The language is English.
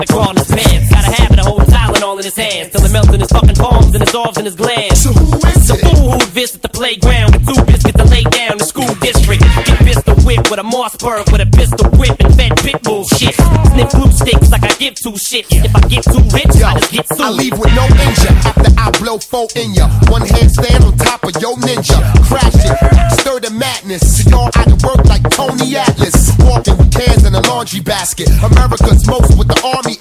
like crawling his pants. Got a habit of holding Tylenol in his hands till it melts in his fucking palms and dissolves in his glands. So who is The it? fool who visit the playground with 2 biscuits to lay down. The school district get pistol whip with a Mossberg with a pistol whip and fed pit bull shit. Sniff glue sticks like I give 2 shits. If I get too rich, I just get sued. I leave with no injury after I blow 4 in ya. One handstand on top of your ninja. Crash it, stir the madness. So y'all out of work like Tony Atlas. Walking with cans in a laundry basket. America's most with the army